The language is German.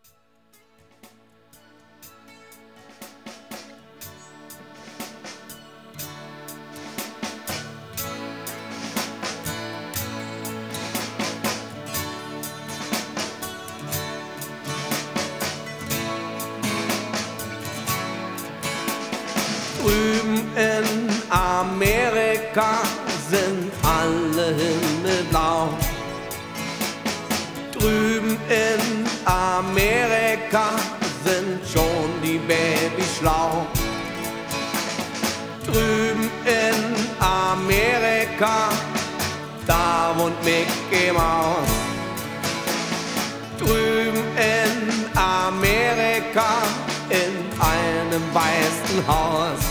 Drüben in Amerika sind alle Himmel blau. Drüben in Amerika sind schon die Babys schlau. Drüben in Amerika, da wohnt Mickey Maus. Drüben in Amerika, in einem weißen Haus.